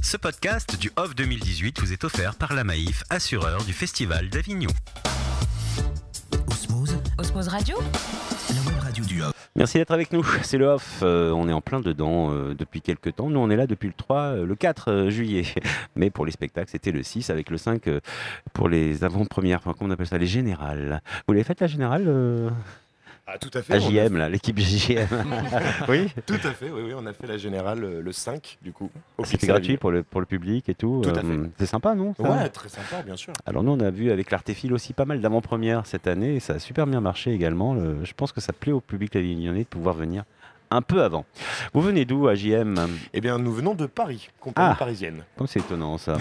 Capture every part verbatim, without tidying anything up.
Ce podcast du Off deux mille dix-huit vous est offert par la Maïf, assureur du Festival d'Avignon. Osmose, Osmose Radio, la web radio du Off. Merci d'être avec nous, c'est le Off, euh, on est en plein dedans euh, depuis quelques temps. Nous on est là depuis le trois, euh, le quatre euh, juillet, mais pour les spectacles c'était le six avec le cinq euh, pour les avant-premières, enfin comment on appelle ça, les générales. Vous l'avez fait la générale euh... Ah, tout à fait. À J M, là, l'équipe J M. Oui. Tout à fait, oui, oui, on a fait la générale euh, le cinq, du coup. C'était gratuit pour le, pour le public et tout. Tout à euh, fait. C'est sympa, non ça Ouais, très sympa, bien sûr. Alors nous, on a vu avec l'Artéfil aussi pas mal d'avant-premières cette année et ça a super bien marché également. Le- je pense que ça plaît au public avignonnais de pouvoir venir un peu avant. Vous venez d'où à J M? Eh bien, nous venons de Paris, compagnie Ah. parisienne. Comme c'est étonnant ça.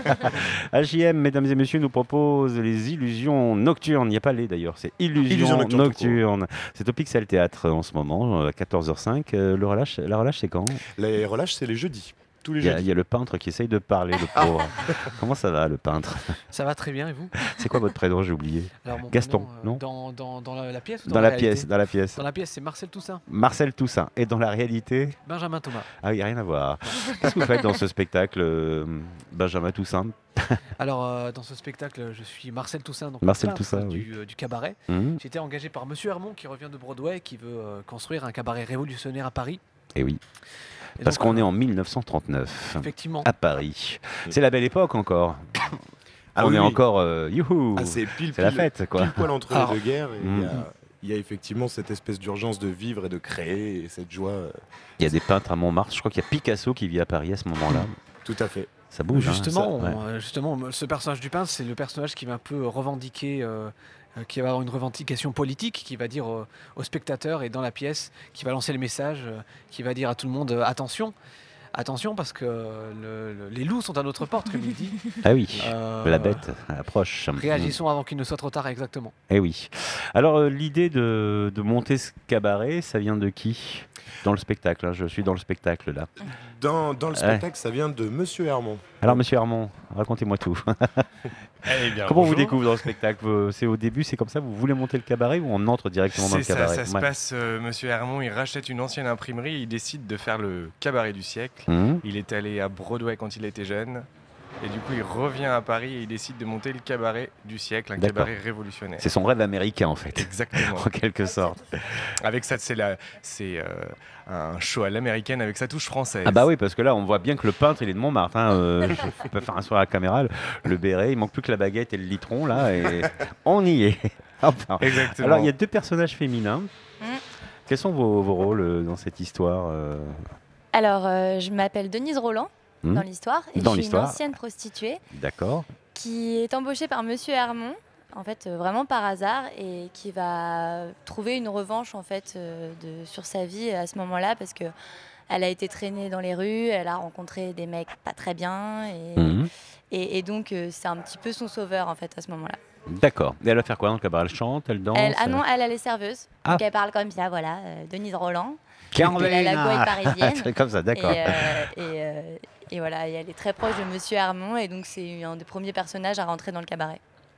A J M, mesdames et messieurs, nous propose les illusions nocturnes. Il n'y a pas les d'ailleurs, c'est illusions, Illusions nocturnes, nocturnes. C'est au Pixel Théâtre en ce moment, à quatorze heures cinq. Euh, le relâche, la relâche, c'est quand? Les relâches, c'est les jeudis. Tous les Il y, a, il jeudis. y a le peintre qui essaye de parler, le pauvre. Comment ça va, le peintre? Ça va très bien et vous? C'est quoi votre prénom? J'ai oublié. Alors, mon Gaston, prénom, euh, non dans, dans, dans la, la pièce ou Dans, dans, la, réalité pièce, dans la pièce. Dans la pièce, c'est Marcel Toussaint, Marcel Toussaint. Et dans la réalité? Benjamin Thomas. Ah, il n'y a rien à voir. Qu'est-ce que vous faites dans ce spectacle, euh, Benjamin Toussaint? Alors, euh, dans ce spectacle, je suis Marcel Toussaint, donc Marcel le peintre Toussaint, du, euh, du cabaret. Hum, J'ai été engagé par Monsieur Hermont qui revient de Broadway, qui veut euh, construire un cabaret révolutionnaire à Paris. Eh oui, Et parce donc, qu'on euh, est en mille neuf cent trente-neuf. Effectivement. À Paris. C'est la belle époque encore. Ah on oui, est oui. encore euh, youhou. Ah, c'est pile, C'est la pile- fête quoi. pile poil entre Alors, les deux guerres. Et il y mm. a- il y, a effectivement cette espèce d'urgence de vivre et de créer, et cette joie. euh, Il y a des peintres à Montmartre. Je crois qu'il y a Picasso qui vit à Paris à ce moment-là. Tout à fait. Ça bouge. hein, Justement, ça, ouais. on- euh, justement, ce personnage du peintre, c'est le personnage qui va un peu revendiquer, euh, euh, qui va avoir une revendication politique, qui va dire euh, aux spectateurs et dans la pièce, qui va lancer le message, euh, qui va dire à tout le monde euh, attention, attention parce que euh, le- le- les loups sont à notre porte, comme il dit. Ah oui. Euh, La bête approche. Réagissons avant qu'il ne soit trop tard, exactement. Eh oui. Alors euh, l'idée de, de monter ce cabaret, ça vient de qui? Dans le spectacle, hein, je suis dans le spectacle là. Dans, dans le spectacle, ça vient de Monsieur Hermont. Alors monsieur Hermont, racontez-moi tout. Eh bien, Comment on vous bonjour. découvre dans le spectacle? Vous- C'est au début, c'est comme ça, vous voulez monter le cabaret ou on entre directement dans le C'est ça, cabaret? ça se Ouais. passe, euh, Monsieur Hermont, il rachète une ancienne imprimerie, il décide de faire le cabaret du siècle. Hum. Il est allé à Broadway quand il était jeune, et du coup il revient à Paris et il décide de monter le cabaret du siècle, un D'accord. cabaret révolutionnaire. C'est son rêve américain en fait, Exactement. en quelque sorte. Avec ça, c'est la, c'est euh, un show à l'américaine avec sa touche française. Ah bah oui, parce que là on voit bien que le peintre il est de Montmartre. Hein. Euh, je peux faire un soir à la caméra, le, le béret, il manque plus que la baguette et le litron là, et on y est. Enfin, Exactement. alors il y a deux personnages féminins. Mm. Quels sont vos, vos rôles euh, dans cette histoire euh Alors, euh, je m'appelle Denise Roland Hmm. dans l'histoire et Dans je suis une l'histoire. ancienne prostituée D'accord. qui est embauchée par Monsieur Hermont, en fait, euh, vraiment par hasard, et qui va trouver une revanche en fait euh, de, sur sa vie à ce moment-là parce que elle a été traînée dans les rues, elle a rencontré des mecs pas très bien et, Mhm. et, et donc euh, c'est un petit peu son sauveur en fait à ce moment-là. D'accord. Et elle va faire quoi dans le cabaret? Elle chante, elle danse Elle, ah non, elle, elle est serveuse, Ah. donc elle parle comme ça, voilà, euh, Denise Roland. Carmen. Elle a la gouaille parisienne. C'est comme ça, d'accord. Et, euh, et, euh, et voilà, et elle est très proche de Monsieur Hermont et donc c'est un des premiers personnages à rentrer dans le cabaret.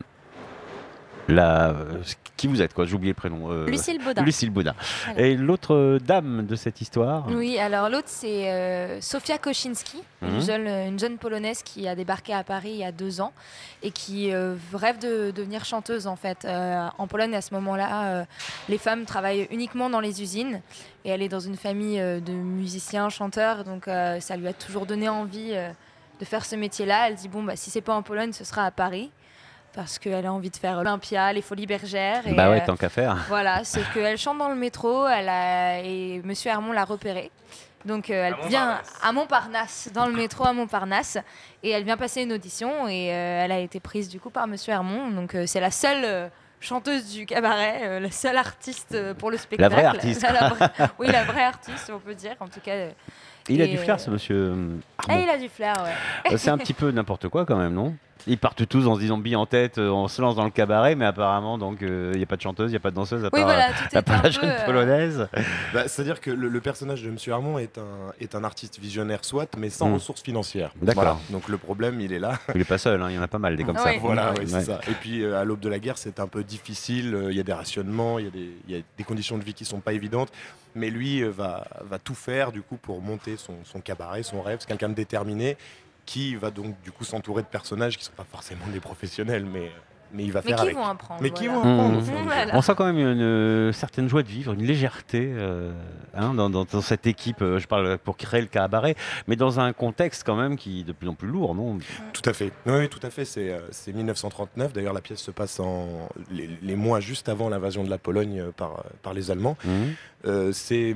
La, euh, qui vous êtes quoi? J'ai oublié le prénom. euh, Lucille Baudin. Lucille Baudin. Voilà. Et l'autre euh, dame de cette histoire? Oui, alors l'autre c'est euh, Sofia Koczynski, Mhm. une, jeune, une jeune polonaise qui a débarqué à Paris il y a deux ans et qui euh, rêve de devenir chanteuse en fait. Euh, en Pologne à ce moment-là, euh, les femmes travaillent uniquement dans les usines et elle est dans une famille euh, de musiciens, chanteurs, donc euh, ça lui a toujours donné envie euh, de faire ce métier-là. Elle dit bon bah si c'est pas en Pologne, ce sera à Paris. Parce qu'elle a envie de faire Olympia, les Folies Bergères. Et, Bah ouais, euh, tant qu'à faire. voilà, c'est qu'elle chante dans le métro elle a, et Monsieur Hermont l'a repérée. Donc euh, elle À vient Montparnasse. à Montparnasse, dans le métro à Montparnasse, et elle vient passer une audition et euh, elle a été prise du coup par Monsieur Hermont. Donc euh, c'est la seule euh, chanteuse du cabaret, euh, la seule artiste euh, pour le spectacle. vraie artiste. La- la vraie- oui, la vraie artiste, on peut dire. En tout cas. euh, Il a et, du flair, euh, ce monsieur euh, Ah, Armand. il a du flair, ouais. Euh, C'est un petit peu n'importe quoi quand même, non? Ils partent tous en se disant bille en tête, euh, on se lance dans le cabaret, mais apparemment, donc, il n'y a pas de chanteuse, il n'y a pas de danseuse, à Oui, part, voilà, euh, tout à est part un la peu. jeune euh, polonaise. Bah, c'est-à-dire que le, le personnage de Monsieur Hermont est un, est un artiste visionnaire, soit, mais sans Mm. ressources financières. D'accord. Voilà. Donc le problème, il est là. Il n'est pas seul, hein, il y en a pas mal des comme Ah ça. oui. Voilà, Ouais. oui, c'est Ouais. ça. Et puis euh, à l'aube de la guerre, c'est un peu difficile. euh, Il y a des rationnements, il y, a des- il y a des conditions de vie qui sont pas évidentes. Mais lui euh, va, va tout faire du coup pour monter son, son cabaret, son rêve. C'est quelqu'un de déterminé. qui va donc du coup s'entourer de personnages qui ne sont pas forcément des professionnels, mais, mais il va Mais faire qui avec. vont apprendre. Mais qui voilà. vont apprendre. Mmh. au fur et à mesure. Voilà. On sent quand même une, euh, certaine joie de vivre, une légèreté euh, hein, dans, dans- dans cette équipe. euh, je parle pour créer le cabaret, mais dans un contexte quand même qui est de plus en plus lourd, non? Tout à fait. Oui, oui, tout à fait. C'est, euh, c'est mille neuf cent trente-neuf. D'ailleurs, la pièce se passe en les, les mois juste avant l'invasion de la Pologne euh, par, euh, par les Allemands. Mmh. Euh, c'est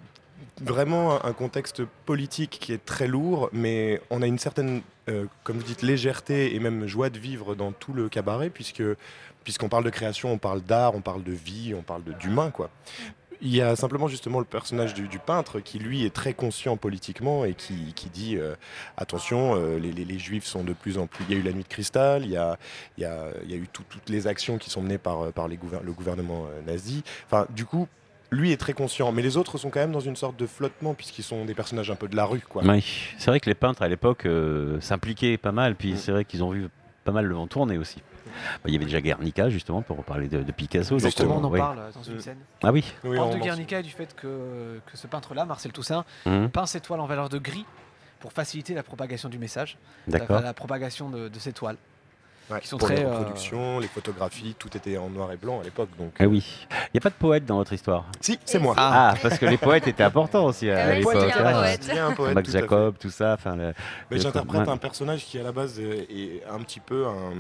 vraiment un contexte politique qui est très lourd, mais on a une certaine, euh, comme vous dites, légèreté et même joie de vivre dans tout le cabaret, puisque puisqu'on parle de création, on parle d'art, on parle de vie, on parle de- d'humain, quoi. Il y a simplement justement le personnage du, du peintre qui lui est très conscient politiquement et qui, qui dit euh, attention, euh, les, les- les juifs sont de plus en plus. Il y a eu la nuit de cristal, il y a, il y a, il y a eu tout- toutes les actions qui sont menées par, euh, par les gouver- le gouvernement euh, nazi. Enfin, du coup, lui est très conscient, mais les autres sont quand même dans une sorte de flottement puisqu'ils sont des personnages un peu de la rue, quoi. Oui, c'est vrai que les peintres à l'époque euh, s'impliquaient pas mal, puis Mm. c'est vrai qu'ils ont vu pas mal le vent tourner aussi. Bah, il y avait déjà Guernica justement pour parler de, de Picasso. donc, Justement, on en oui. parle dans une Mm. scène. Ah oui. Oui, On on parle de mentionne- Guernica et du fait que, que ce peintre-là, Marcel Toussaint, Mmh. peint ses toiles en valeur de gris pour faciliter la propagation du message, D'accord. la, la propagation de, de ces toiles. Ouais, qui sont pour les très, euh, reproductions, les photographies, tout était en noir et blanc à l'époque. Donc, Ah oui. Il n'y a pas de poète dans votre histoire. si, c'est Et moi. si. Ah, parce que les poètes étaient importants aussi à Ah oui, l'époque. il y a un hein. poète. Il y a un poète, Max tout à fait. Jacob, tout ça. Enfin, le- Mais le- j'interprète ouais. un personnage qui à la base est est un petit peu un,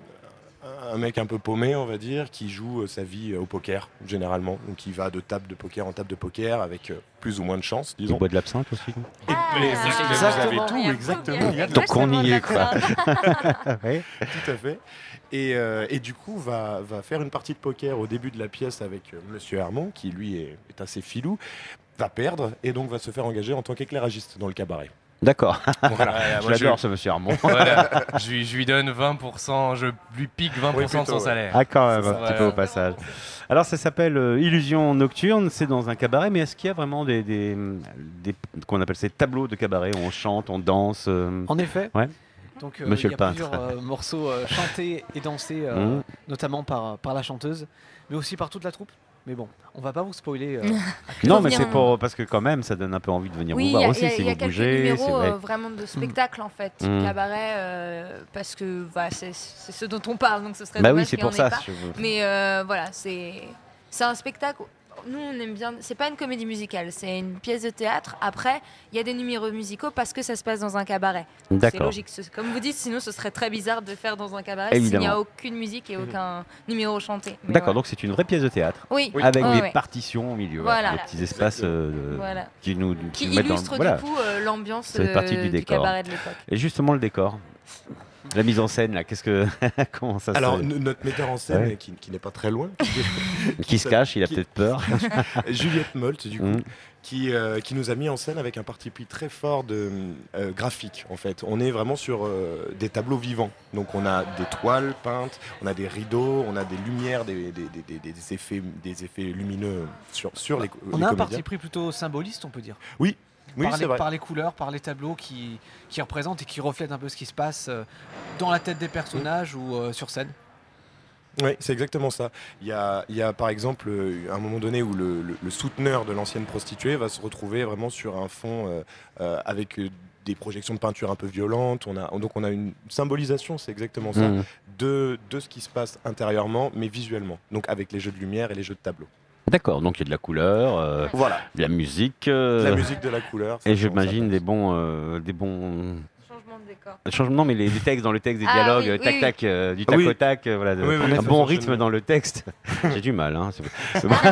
un mec un peu paumé, on va dire, qui joue euh, sa vie euh, au poker généralement. Donc il va de table de poker en table de poker avec euh, plus ou moins de chance, Il disons. boit de l'absinthe aussi. Et- Ah, mais exactement. vous avez Il y a tout, tout, exactement. il y a Il y a de Donc on y est, exactement quoi. d'accord. Ouais. Tout à fait. Et, euh, et du coup, va, va faire une partie de poker au début de la pièce avec euh, Monsieur Hermont, qui lui est, est assez filou, va perdre et donc va se faire engager en tant qu'éclairagiste dans le cabaret. D'accord. Voilà. Ouais, Je moi, l'adore ce monsieur Armand. Voilà. je, lui, je lui donne vingt pour cent, je lui pique vingt pour cent Oui, de son plutôt, ouais. salaire. Ah quand même, C'est un ça. petit peu Voilà. au passage. Alors ça s'appelle euh, Illusion nocturne, c'est dans un cabaret, mais est-ce qu'il y a vraiment des, des, des- qu'on appelle ces tableaux de cabaret où on chante, on danse euh, En effet. Ouais. Donc, euh, Monsieur il y a le peintre. plusieurs euh, morceaux euh, chantés et dansés, euh, Mmh. notamment par, par la chanteuse, mais aussi par toute la troupe. Mais bon, on va pas vous spoiler. euh, Non, Faut mais venir c'est en- pour parce que quand même, ça donne un peu envie de venir Oui, vous il voir y a, aussi il y a- si il y a vous quelques bougez. c'est numéros vrai. euh, vraiment de spectacle en fait, type Mm. cabaret, euh, parce que voilà, c'est c'est ce dont on parle, donc ce serait Bah dommage oui, c'est qu'il y pour en ait ça. pas. je veux- Mais euh, voilà, c'est c'est un spectacle. Nous, on aime bien. C'est pas une comédie musicale, c'est une pièce de théâtre. Après, il y a des numéros musicaux parce que ça se passe dans un cabaret. C'est D'accord. logique. Ce- Comme vous dites, sinon ce serait très bizarre de faire dans un cabaret s'il n'y Évidemment. a aucune musique et aucun numéro chanté. Mais D'accord, voilà. donc c'est une vraie pièce de théâtre Oui, avec ouais, des ouais. partitions au milieu, Voilà. des petits espaces euh, Voilà. qui nous Qui nous mettent dans- illustre voilà. du coup euh, l'ambiance Ça fait partie euh, du du, décor. cabaret de l'époque. Et justement le décor, la mise en scène là, qu'est-ce que comment ça Alors, se n- notre metteur en scène, Ouais. qui, qui n'est pas très loin, qui se cache, il a qui- peut-être peur. Juliette Molt, du coup, Mm. qui, euh, qui nous a mis en scène avec un parti pris très fort de euh, graphique, en fait. On est vraiment sur euh, des tableaux vivants. Donc, on a des toiles peintes, on a des rideaux, on a des lumières, des, des, des- des- des effets, des effets lumineux sur, sur les, on les a un comédiens. parti pris plutôt symboliste, on peut dire. Oui, oui, par, c'est les, vrai. par les couleurs, par les tableaux qui, qui représentent et qui reflètent un peu ce qui se passe euh, dans la tête des personnages ou euh, sur scène. Oui, c'est exactement ça. Il y a, il y a par exemple euh, un moment donné où le, le- le souteneur de l'ancienne prostituée va se retrouver vraiment sur un fond euh, euh, avec euh, des projections de peinture un peu violentes. On a, donc on a une symbolisation, c'est exactement ça, Mm. de, de ce qui se passe intérieurement, mais visuellement. Donc avec les jeux de lumière et les jeux de tableau. D'accord, donc il y a de la couleur, euh, Voilà, de la musique, euh, de la musique, de la couleur. ça et change, ça j'imagine passe. des bons, euh, des bons Changement de décor. changements, mais les, les textes dans le texte des Ah, dialogues, oui, euh, oui, tac oui. tac, euh, du tac Oui. au tac, euh, voilà, de- Oui, oui, un ça bon fonctionne rythme bien. dans le texte. J'ai du mal, hein. c'est- c'est bon.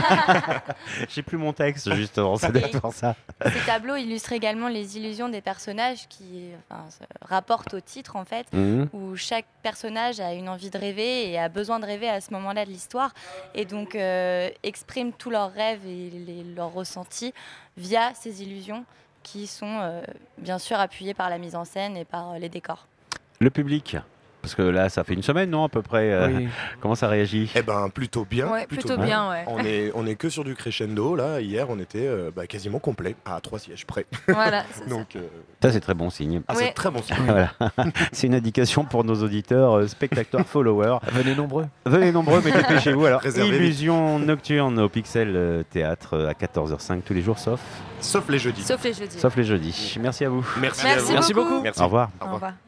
J'ai plus mon texte justement, c'est peut-être pour ça. Ces tableaux illustrent également les illusions des personnages qui enfin, se rapportent au titre en fait, Mhm. où chaque personnage a une envie de rêver et a besoin de rêver à ce moment-là de l'histoire et donc euh, exprime tous leurs rêves et les- leurs ressentis via ces illusions qui sont euh, bien sûr appuyées par la mise en scène et par euh, les décors. Le public, Parce que là, ça fait une semaine, non, à peu près. euh, Oui. Comment ça réagit? Eh ben plutôt bien. Ouais, plutôt bien, ouais. On est, on est que sur du crescendo là. Hier, on était euh, bah, quasiment complet, à trois sièges près. Voilà, c'est ça. Donc, euh, Ça, c'est très bon signe. ah, Ouais. c'est très bon signe. Voilà. C'est une indication pour nos auditeurs, euh, spectateurs, followers. Venez nombreux. Venez nombreux, mais dépêchez-vous. Alors, Réservez vite. Illusion nocturne au Pixel euh, Théâtre euh, à quatorze heures cinq tous les jours, sauf, Sauf les jeudis. Sauf les jeudis. sauf les jeudis. Merci à vous. Merci, Merci à vous. Merci beaucoup. beaucoup. Merci. Au revoir. Au Au revoir. revoir.